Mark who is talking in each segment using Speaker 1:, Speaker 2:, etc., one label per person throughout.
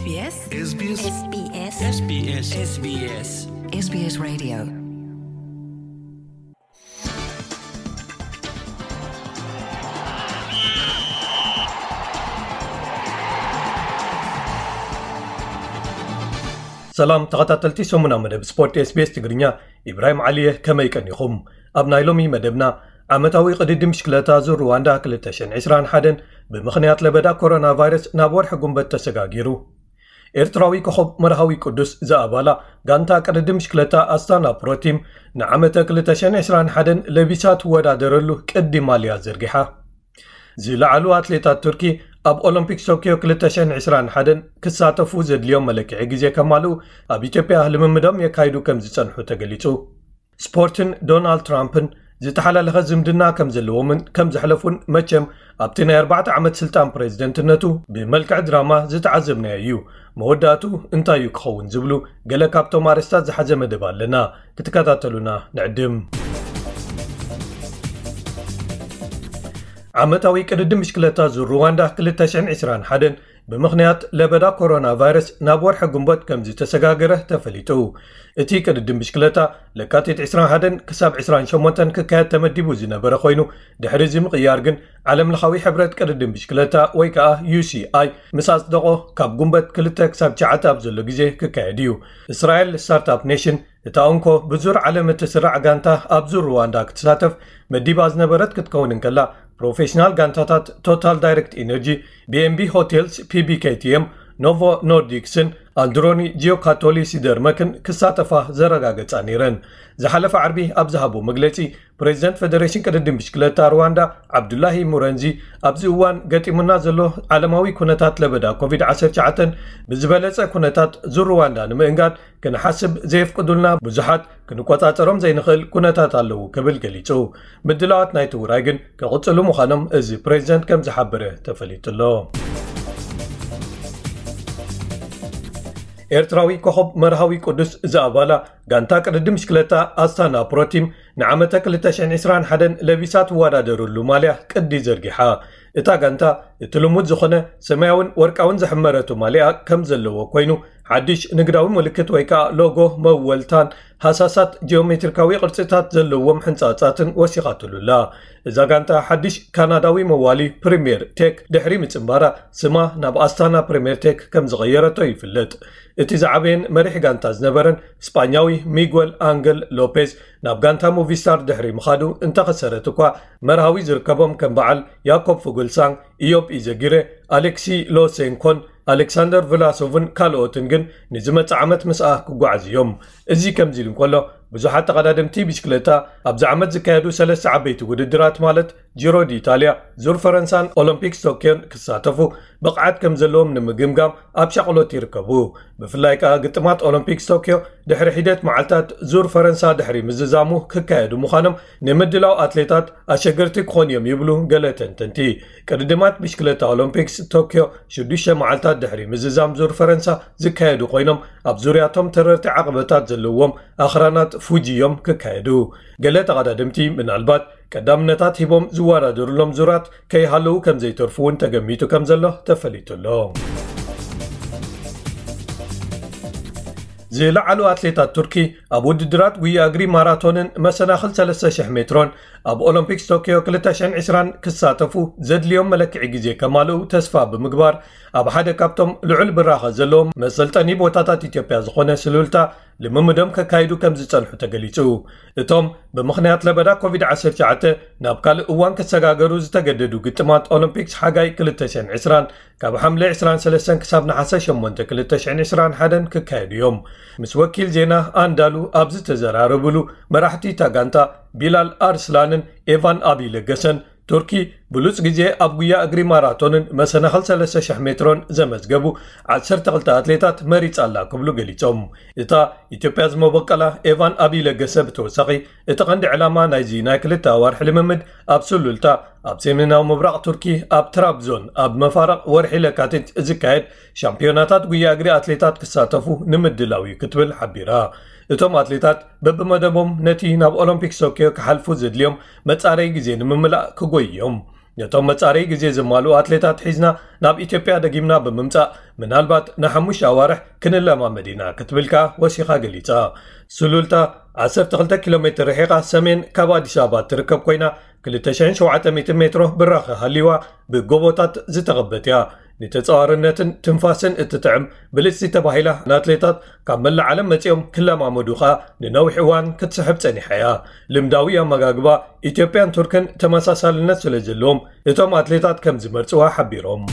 Speaker 1: SBS Radio
Speaker 2: سلام تغطاتلتي سومنا مدب سبورت SBS تقرنيا إبراهيم عليه كما يكنيخم أبناء لومي مدبنا عمتاوي قدد مشكلتا زور رواندا كلتشن 21 بمخنيات لبدا كورونا فيروس نابور حكومة تسقاقيرو إرتراوي كخب مرهوي قدس زابالا غانتا قدد مشكلتا أستانا بروتيم نعمتا كلتشن 21 لبسات ودا درلو كدي ماليا زرقحا زلعلو أتليتات تركي أب أولمبيك طوكيو 2021 كساتفو زد اليوم ملكي عجزي كمالو أب إثيوبيا هلممدام يكايدو كم زتصنحو تقليتو سبورتن دونالد ترامبن زتحلل زمدنا كم زلومن كم زحلفون مچم أبتنا 4 عمد سلطان بريزيدنتنتو بملكع دراما زتعزمنا يو موداتو انتايو كخون زبلو قال كابتو مارستات زحزه مدبال لنا كتكاتاتلونا نعدم عمتاوي قدد مشكلتا زور رواندا 2021 بمخنيات لبدا كورونا فيروس نابور حكومت كمزي تسغاغره تفليتو اتي قدد مشكلتا لكاتيت 21 كساب 28 ككاد تمدبو زنبره خوينو دحرزي مقيارغن عالم لخاوي حبرت قدد مشكلتا ويكا UCI مساس دقو كاب غومبت كلتا كساب 9 بزلو غزي ككاديو اسرائيل ستارت اب نيشن تاونكو بزور عالم تسرع غانتا ابزور رواندا كتساتف مديباز نبرت كتكون انكلا بروفيشنال غانتاتات توتال دايركت انرجي BNB هوتيلز PBKTM نوفو نورديكسن اندروني جيو كاتولي سيدرمكن كساتفا زرغاغت انيرن زحلف عربي ابزهبو مغلتي بريزيدنت فيدريشن قددم بشكلتا رواندا عبد الله مورنزي ابزوان غتيمنا زلو عالماوي كونتات لبدا كوفيد 19 بزبلص كونتات زور رواندا نمنغاد كنحسب زيفقدلنا بزحات كنقطاطرهم زي نخل كونتات الله كبل غليصو مدلات نايتو راغن كقصلو مخانم از بريزيدنت كم زحبره تفليتلو إرتراوي كخب مرهوي قدس زابالا غانتا قدد مشكلتا أستانا بروتيم نعمتا 2021 لبسات وادادرلو ماليا قدي زرقحا إتا غانتا اتلمود زخونه سمايون ورقاون زحمرتو ماليا كم زلو كوينو حدش نقداوي ملكت ويكا لوغو مولتان حساسات جيومتريكاوي قرصتات زلوهم حنصاصاتن وثيقاتلولا إذا غانتا حدش كنداوي موالي بريمير تيك دحري مصمبارا سما ناب أستانا بريمير تيك كم زغيرتو يفلت اتي زعبين مريح غانتا زنبرن اسبانياوي ميغويل أنجل لوبيز ناب غانتا موفيستار دحري مخادو انت خسرتكوا مرهاوي زركبهم كم بعل ياكوب فوغلسان إيوب إيزاغيري أليكسي لوسينكون ألكسندر فلاسوفن كالوتنجن نزمت عمت مسأه كقعزيوم ازي كم زيلن كله بزحات تقدادمتي بشكلتا أبز عمت زكايدو 3 عبيت وددرات مالت جيرو دي إيطاليا زور فرنسان أولمبيك طوكيو كساتفو بقعات كم زلوم نمقمقام أبشقلوت يركبو بفلايكا قطمات أولمبيك طوكيو دحر حيدات معلتات زور فرنسا دحري مززامو ككايدو مخانم نمدلاو أتليتات أشجرتك خونيوم يبلو قلتن تنتي قدمات بشكلتا أولمبيك طوكيو شدوشة معلتات دحري مززام زور فرنسا زكايدو قوينم أبزورياتهم تررت عقبتات زلوهم آخرانات فوجيوم ككايدو قلت غدادمتي من البات قدامنتات هبوم زوارا درلوم زورات كي هالو كم زي ترفون تقميتو كم زلو تفليتو اللوم زي لعلو أتليتات تركي أبو ددرات ويا أجري ماراثون مسناخل 3000 مترون أب أولمبيك طوكيو 2020 كساتفو زد اليوم ملك عجزي كمالو تسفى بمقبار أب حدا كابتم لعل براخة زلوم مسلطاني بوتاتات إثيوبيا زخونة سلولتا لممدم كايدو كم زتصنحو تقليتو اتوم بمخنيات لبدا كوفيد 19 نابكال اوان كسغاغرو زتجددو قطمات اولمبيكس حاجاي 2020 كاب حمله 23 كساب نحاسه 8 2021 ككايدو يوم مس وكيل زينا اندالو ابز تزراربلو مراحتي تاغانتا بلال ارسلانن ايفان ابي لغسن تركي بلوس جزء أبويا أجري ماراثون مثلا خل 3000 مترون زمزجبو عشر تغلط أتليتات مريض الله قبلو قليتهم إتا إثيوبيا مبكلا إيفان أبي لجسب توسقي إتا عند علامة نايزينا كلتا ورحل ممد أبسلولتا أبسمنا ومبرق تركي أب ترابزون أب مفارق ورحلة كاتت زكايد شامبيوناتات ويا أجري أتليتات كساتفو نمد لاوي كتبل حبيرا እቶም አትሌታት በበመደቦም ነቲ ናብ ኦሎምፒክ ቶኪዮ ክሓልፉ ዘድልዮም መጻረይ ግዜ ንምምላእ ክጎይዮም ነቶም መጻረይ ግዜ ዝማልኡ ኣትሌታት ሒዝና ናብ ኢትዮጵያ ደጊምና ብምምጻእ ምናልባት ንሓሙሽ ኣዋርሕ ክንለማመዲና ክትብልካ ወሲኻ ገሊጻ ሱሉልታ 12 ኪሎ ሜትር ርሒቓ ሰሜን ካብ ኣዲስ ኣበባ ትርከብ ኮይና 2700 ሜትሮ ብራኸ ሃሊዋ ብጎቦታት ዝተቐበት እያ ንተጻዋርነትን ትንፋስን እትጥዕም ብልጽቲ ተባሂላ ንኣትሌታት ካብ መላእ ዓለም መጺኦም ክለማመዱኻ ንነዊሕ እዋን ክትስሕብ ጸኒሓ እያ ልምዳዊ ኣመጋግባ ኢትዮጵያን ቱርክን ተመሳሳልነት ስለ ዘለዎም እቶም ኣትሌታት ከም ዝመርጽዋ ሓቢሮም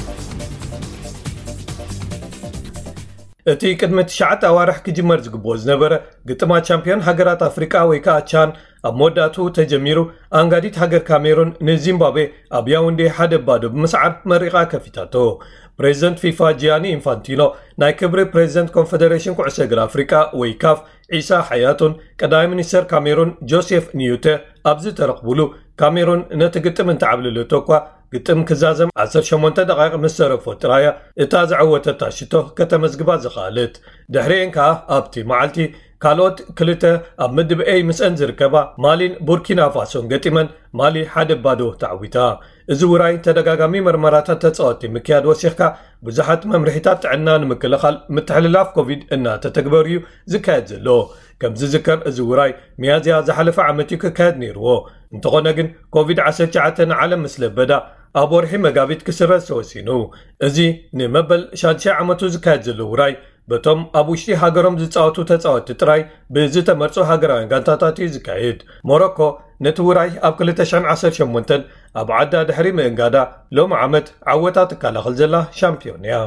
Speaker 2: እቲ ቅድሚ 9 ኣዋርሕ ክጅመር ዝግብኦ ዝነበረ ግጥማት ቻምፒዮን ሃገራት ኣፍሪቃ ወይ ከዓ ቻን ኣብ መወዳእቱ ተጀሚሩ ኣንጋዲት ሃገር ካሜሩን ንዚምባብዌ ኣብ ያውንዴ 1-0 ብምስዓር መሪቓ ከፊታቶ ፕሬዚደንት ፊፋ ጂያኒ ኢንፋንቲኖ ናይ ክብሪ ፕሬዚደንት ኮንፌደሬሽን ኩዕሶ እግሪ ኣፍሪቃ ወይ ካፍ ዒሳ ሓያቱን ቀዳማይ ሚኒስተር ካሜሩን ጆሴፍ ኒዩቴ ኣብዚ ተረኽቡሉ ካሜሩን ነቲ ግጥም እንተዓብልለቶ እኳ ግጥም ክዛዘም 18 ደቂቕ ምስ ተረፎ ጥራያ እታ ዝዓወተታ ሽቶ ከተመዝግባ ዝኽኣለት ድሕሪአን ከዓ ኣብቲ መዓልቲ ካልኦት ክልተ ኣብ ምድብ ኤ ምስአን ዝርከባ ማሊን ቡርኪና ፋሶን ገጢመን ማሊ 1-0 ተዓዊታ እዚ ውራይ ተደጋጋሚ መርመራታት ተጻወቲ ምክያድ ወሲኽካ ብዙሓት መምርሒታት ጥዕና ንምክልኻል ምትሕልላፍ ኮቪድ እናተተግበሩ እዩ ዝካየድ ዘሎ ከም ዝዝከር እዚ ውራይ ሚያዝያ ዝሓለፈ ዓመት እዩ ክካየድ ነይርዎ እንተኾነ ግን ኮቪድ-19 ንዓለም ምስ ለበዳ ኣብ ወርሒ መጋቢት ክስረዝ ተወሲኑ እዚ ንመበል 6 ዓመቱ ዝካየድ ዘሎ ውራይ በቶም ኣብ ውሽጢ ሃገሮም ዝጻወቱ ተጻወቲ ጥራይ ብዝተመርጹ ሃገራውያን ጋንታታት እዩ ዝካየድ ሞሮኮ ነቲ ውራይ ኣብ 2018 ኣብ ዓዳ ድሕሪ ምእንጋዳ ሎሚ ዓመት ዓወታ ትከላኸል ዘላ ሻምፒዮን እያ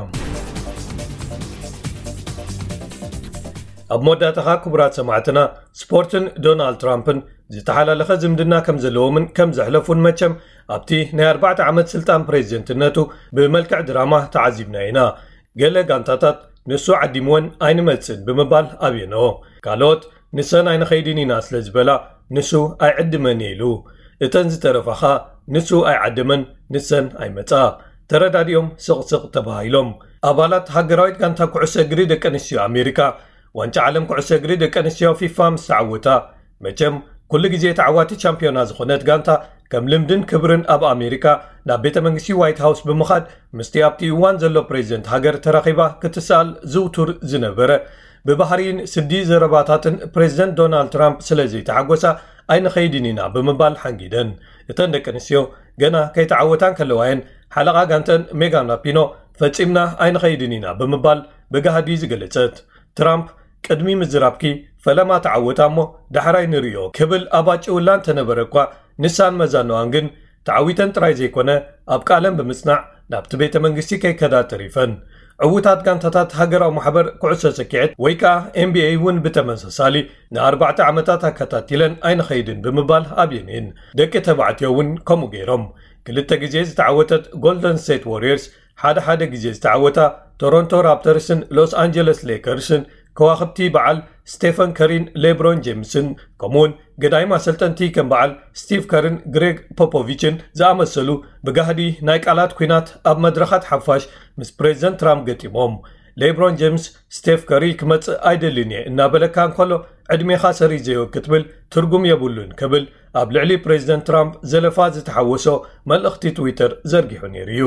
Speaker 2: ኣብ መወዳእታኻ ክቡራት ሰማዕትና ስፖርትን ዶናልድ ትራምፕን ዝተሓላለኸ ዝምድና ከም ዘለዎምን ከም ዘሕለፉን መቸም ኣብቲ ናይ 4 ዓመት ስልጣን ፕሬዚደንትነቱ ብመልክዕ ድራማ ተዓዚብና ኢና ገለ ጋንታታት ንሱ ዓዲምወን ኣይንመጽን ብምባል ኣብየኖ ካልኦት ንሰን ኣይንኸይድን ኢና ስለ ዝበላ ንሱ ኣይዕድመን ኢሉ እተን ዝተረፋኻ ንሱ ኣይዓድመን ንሰን ኣይመጻ ተረዳዲኦም ስቕስቕ ተባሂሎም ኣባላት ሃገራዊት ጋንታ ኩዕሶ እግሪ ደቂ ኣንስትዮ ኣሜሪካ ዋንጫ ዓለም ኩዕሶ እግሪ ደቂ ኣንስትዮ ፊፋ ምስ ተዓወታ መቸም ኩሉ ግዜ ተዓዋቲ ቻምፒዮና ዝኾነት ጋንታ ከም ልምድን ክብርን ኣብ ኣሜሪካ ናብ ቤተ መንግስቲ ዋይት ሃውስ ብምኻድ ምስቲ ኣብቲ እዋን ዘሎ ፕሬዚደንት ሃገር ተራኺባ ክትሰኣል ዝውቱር ዝነበረ ብባህሪን ስዲ ዘረባታትን ፕሬዚደንት ዶናልድ ትራምፕ ስለ ዘይተሓጐሳ ኣይንኸይድን ኢና ብምባል ሓንጊደን እተን ደቂ ኣንስትዮ ገና ከይተዓወታን ከለዋየን ሓለቓ ጋንተን ሜጋን ራፒኖ ፈጺምና ኣይንኸይድን ኢና ብምባል ብጋህዲ ዝገለጸት ትራምፕ ቅድሚ ምዝራብኪ ፈለማ ተዓወታ እሞ ዳሕራይ ንሪዮ ክብል ኣባጭውላን ተነበረ እኳ ንሳን መዛነዋን ግን ተዓዊተን ጥራይ ዘይኮነ ኣብ ቃለም ብምጽናዕ ናብቲ ቤተ መንግስቲ ከይከዳ ተሪፈን ዕውታት ጋንታታት ሃገራዊ ማሕበር ኩዕሶ ሰኪዔት ወይ ከዓ NBA እውን ብተመሳሳሊ ን4 ዓመታት ኣከታቲለን ኣይንኸይድን ብምባል ኣብየንን ደቂ ተባዕትዮ እውን ከምኡ ገይሮም ክልተ ግዜ ዝተዓወተት ጎልደን ስቴት ዋሪየርስ ሓደ ግዜ ዝተዓወታ ቶሮንቶ ራፕተርስን ሎስ አንጀለስ ሌከርስን ከዋኽብቲ በዓል ስቴፈን ከሪን ሌብሮን ጄምስን ከምኡውን ገዳይ ማሰልጠንቲ ከም በዓል ስቲቭ ከርን ግሬግ ፖፖቪችን ዝኣመሰሉ ብጋህዲ ናይ ቃላት ኩናት ኣብ መድረኻት ሓፋሽ ምስ ፕሬዚደንት ትራምፕ ገጢሞም ሌብሮን ጄምስ ስቴፍ ከሪ ክመጽእ ኣይደልን እየ እናበለካ እንከሎ ዕድሜኻ ሰሪ ዘዮ ክትብል ትርጉም የብሉን ክብል ኣብ ልዕሊ ፕሬዚደንት ትራምፕ ዘለፋ ዝተሓወሶ መልእኽቲ ትዊተር ዘርጊሑ ነይሩ እዩ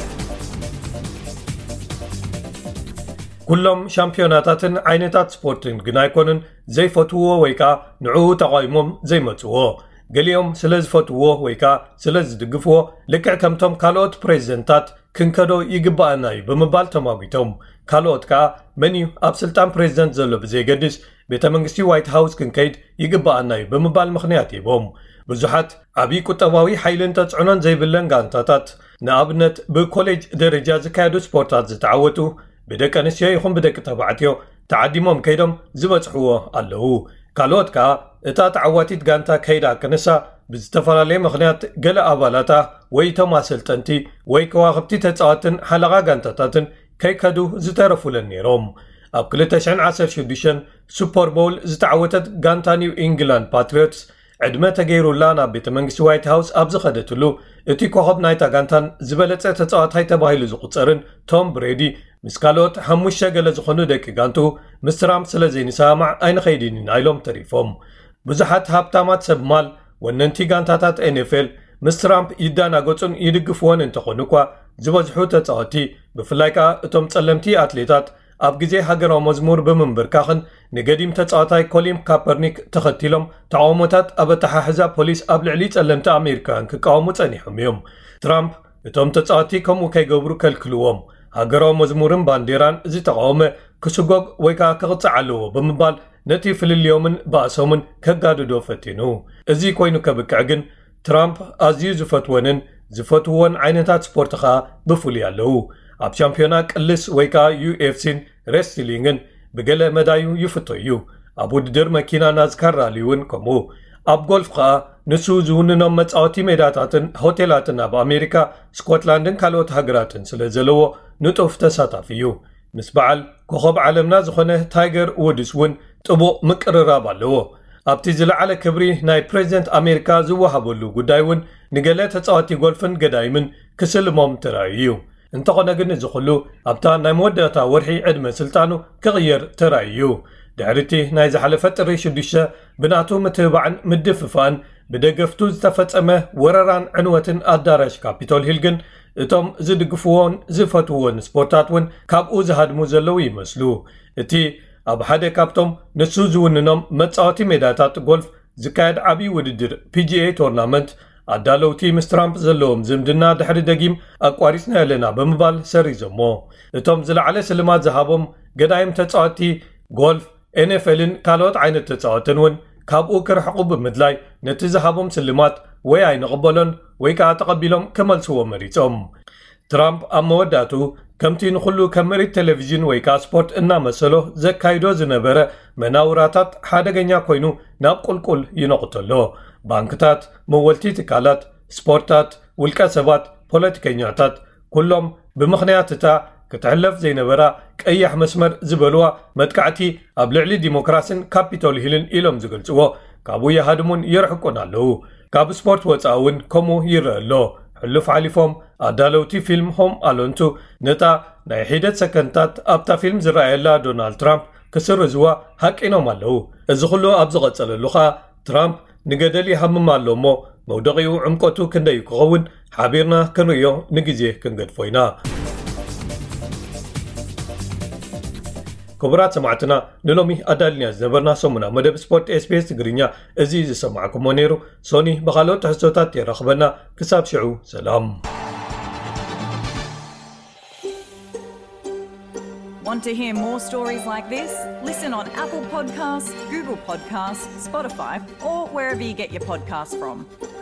Speaker 2: ኩሎም ሻምፒዮናታትን ዓይነታት ስፖርትን ግን ኣይኮኑን ዘይፈትውዎ ወይ ከዓ ንዕኡ ተቃይሞም ዘይመጽዎ ገሊኦም ስለ ዝፈትውዎ ወይ ከዓ ስለ ዝድግፍዎ ልክዕ ከምቶም ካልኦት ፕሬዚደንታት ክንከዶ ይግባአና እዩ ብምባል ተማጊቶም ካልኦት ከዓ መን እዩ ኣብ ስልጣን ፕሬዚደንት ዘሎ ብዘይገድስ ቤተ መንግስቲ ዋይት ሃውስ ክንከይድ ይግባአና እዩ ብምባል ምኽንያት ይቦም ብዙሓት ዓብዪ ቁጠባዊ ሓይልን ተጽዕኖን ዘይብለን ጋንታታት ንኣብነት ብኮሌጅ ደረጃ ዝካየዱ ስፖርታት ዝተዓወቱ ብደቂ ኣንስትዮ ይኹን ብደቂ ተባዕትዮ ተዓዲሞም ከይዶም ዝበጽሕዎ ኣለዉ ካልኦት ከዓ እታ ተዓዋቲት ጋንታ ከይዳ ክንሳ ብዝተፈላለየ ምኽንያት ገለ ኣባላታ ወይ እቶም ኣሰልጠንቲ ወይ ከዋኽብቲ ተጻዋትን ሓለቓ ጋንታታትን ከይከዱ ዝተረፉለን ነይሮም ኣብ 2016 ሱፐር ቦል ዝተዓወተት ጋንታ ኒው ኢንግላንድ ፓትሪዮትስ ዕድመ ተገይሩላ ናብ ቤተ መንግስቲ ዋይት ሃውስ ኣብ ዝኸደትሉ እቲ ኮኸብ ናይታ ጋንታን ዝበለጸ ተጻዋታይ ተባሂሉ ዝቝጸርን ቶም ብሬዲ ምስ ካልኦት 5 ገለ ዝኾኑ ደቂ ጋንቱ ምስ ትራምፕ ስለ ዘይንሰማዕ ኣይንኸይድን ኢና ኢሎም ተሪፎም ብዙሓት ሃብታማት ሰብ ማል ወነንቲ ጋንታታት NFL ምስ ትራምፕ ይዳናገጹን ይድግፍዎን እንተኾኑ እኳ ዝበዝሑ ተጻወቲ ብፍላይ ከዓ እቶም ጸለምቲ ኣትሌታት ኣብ ግዜ ሃገራዊ መዝሙር ብምንብርካኽን ንገዲም ተጻዋታይ ኮሊን ካፐርኒክ ተኸቲሎም ተቃውሞታት ኣብ ኣተሓሕዛ ፖሊስ ኣብ ልዕሊ ጸለምቲ ኣሜሪካውያን ክቃወሙ ጸኒሖም እዮም። ትራምፕ እቶም ተጻዋቲ ከምኡ ከይገብሩ ከልክልዎም ሃገራዊ መዝሙርን ባንዴራን ዝተቃወመ ክስጎግ ወይ ከዓ ክቕፅዕ ኣለዎ ብምባል ነቲ ፍልልዮምን ባእሶምን ከጋድዶ ፈቲኑ። እዚ ኮይኑ ከብቅዕ ግን ትራምፕ ኣዝዩ ዝፈትወንን ዝፈትዎን ዓይነታት ስፖርት ከዓ ብፍሉይ ኣለዉ። ኣብ ሻምፒዮና ቅልስ ወይ ከዓ ዩኤፍሲን ሬስሊንግን ብገለ መዳዩ ይፍቶ እዩ። ኣብ ውድድር መኪና ናዝካር ራሊውን ከምኡ። ኣብ ጎልፍ ከዓ ንሱ ዝውንኖም መጻወቲ ሜዳታትን ሆቴላትን ኣብ ኣሜሪካ ስኮትላንድን ካልኦት ሃገራትን ስለ ዘለዎ ንጡፍ ተሳታፊ እዩ። ምስ በዓል ኮኸብ ዓለምና ዝኾነ ታይገር ውድስ እውን ጥቡቕ ምቅርራብ ኣለዎ። ኣብቲ ዝለዓለ ክብሪ ናይ ፕሬዚደንት ኣሜሪካ ዝወሃበሉ ጉዳይ እውን ንገለ ተጻዋቲ ጎልፍን ገዳይምን ክስልሞም ተራእዩ እዩ። እንተኾነ ግን እዚ ኩሉ ኣብታ ናይ መወዳእታ ወርሒ ዕድመ ስልጣኑ ክቕየር ተራእዩ። ድሕሪቲ ናይ ዝሓለፈ ጥሪ 6 ብናቱ ምትህባዕን ምድፍፋን ብደገፍቱ ዝተፈጸመ ወረራን ዕንወትን ኣዳራሽ ካፒቶል ሂል ግን እቶም ዝድግፍዎን ዝፈትዎን ስፖርታት እውን ካብኡ ዝሃድሙ ዘለዉ ይመስሉ። እቲ ኣብ ሓደ ካብቶም ንሱ ዝውንኖም መጻወቲ ሜዳታት ጎልፍ ዝካየድ ዓብዪ ውድድር PGA ቶርናመንት ኣዳለውቲ ምስ ትራምፕ ዘለዎም ዝምድና ድሕሪ ደጊም ኣቋሪፅና ኣለና ብምባል ሰሪዞሞ። እቶም ዝለዓለ ስልማት ዝሃቦም ገዳይም ተጻወቲ ጎልፍ NFLን ካልኦት ዓይነት ተጻወትን እውን ካብኡ ክርሕቑ ብምድላይ ነቲ ዝሃቦም ስልማት ወይ ኣይንቕበሎን ወይ ከዓ ተቐቢሎም ክመልስዎ መሪፆም። ትራምፕ ኣብ መወዳቱ ከምቲ ንኹሉ ከም መሬት ቴሌቪዥን ወይ ከዓ ስፖርት እናመሰሎ ዘካይዶ ዝነበረ መናውራታት ሓደገኛ ኮይኑ ናብ ቁልቁል ይነቕተሎ። ባንክታት፣ መወልቲ ትካላት፣ ስፖርታት፣ ውልቀ ሰባት፣ ፖለቲከኛታት ኩሎም ብምኽንያት እታ ክትሕለፍ ዘይነበራ ቀያሕ መስመር ዝበልዋ መጥቃዕቲ ኣብ ልዕሊ ዲሞክራስን ካፒቶል ሂልን ኢሎም ዝገልጽዎ ካብኡ ይሃድሙን ይርሕቁን ኣለዉ። ካብ ስፖርት ወፃኢ እውን ከምኡ ይረአ ኣሎ። ሕሉፍ ሓሊፎም ኣዳለውቲ ፊልም ሆም ኣሎንቱ ነታ ናይ ሒደት ሰከንታት ኣብታ ፊልም ዝረኣየላ ዶናልድ ትራምፕ ክስርዝዋ ሓቂኖም ኣለዉ። እዚ ኩሉ ኣብ ዝቐጸለሉ ኸኣ ትራምፕ ንገደል ይሃምም ኣሎ እሞ መውደቂኡ ዕምቆቱ ክንደይ ክኸውን ሓቢርና ክንርዮ ንግዜ ክንገድፎ ኢና። ክቡራት ሰማዕትና ንሎሚ ኣዳልኛ ዝነበርና ሰሙና መደብ ስፖርት SBS ትግርኛ እዚ ዝሰማዕኩሞ ነይሩ። ሶኒ ብኻልኦት ትሕዝቶታት የረኽበና። ክሳብ ሽዑ ሰላም።
Speaker 1: Want to hear more stories like this? Listen on Apple Podcasts, Google Podcasts, Spotify, or wherever you get your podcasts from.